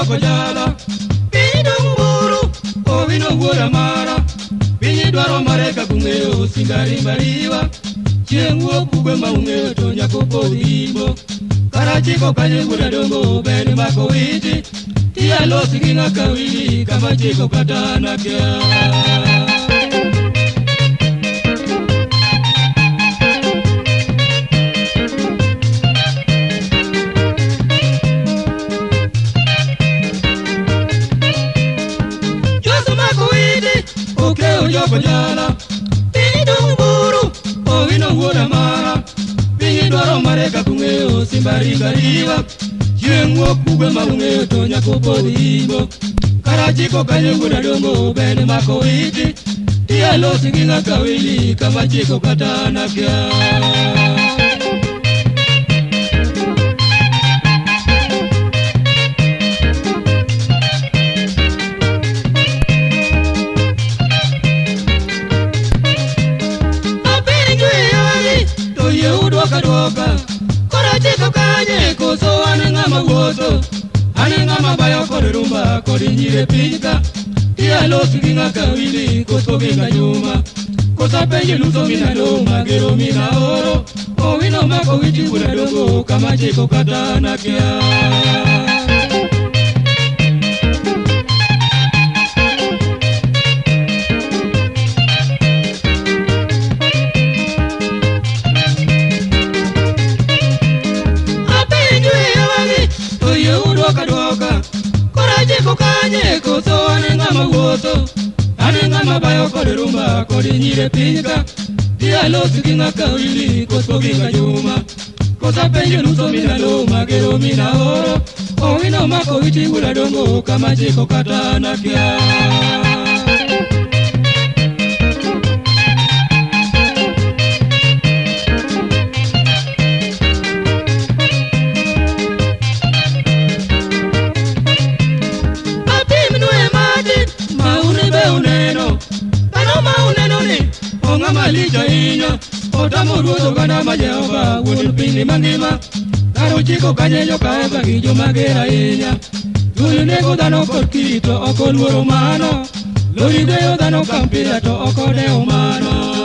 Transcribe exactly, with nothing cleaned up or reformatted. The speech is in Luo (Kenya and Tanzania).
ojoko jala Pido mburu Ovino wura mara Pinyi dwaro mareka kungeo Singari mbariwa Chienguo kugwe maungeo Tonya kupo himbo Karachiko kanye ngura dongo Beni mako witi Tia lo singinga kawili Kama chiko katana kia Ojoko jala Pido mburu Ovino wura mara Pinyi dwaro mareka kungeo Simbari bariwa Chienguo kugwe maungeo Tonya kupo himbo Karachiko kanye ngura dongo Beni mako witi Tia lo singinga kawili Kama chiko katana kia Kadoka Kora chiko kanye Koso anenga mawoto Anenga mabayo kore rumba Kore njire pika Tia lo sikinga kawili Koso kinga nyuma Kosa penye luso mina loma Gero mina oro Owino mako witi kuna dongo Kama chiko katana kia Kadoka Kora chiko kanye Koso anenga mawoto Anenga mabayo kore rumba Kore njire pika Tia lo sikinga kawili Koso kinga nyuma Kosa penye luso mina loma Gero mina oro Owino mako witi kuna dongo Kama chiko katana kia Malija inya Otamu ruoto kana majehova Wunil pini mangima Karo chiko kanyeyo kaoga Gijo magera inya Yuli nego dano kod kito Oko luoro mano Lori deyo dano kampira To oko deo mano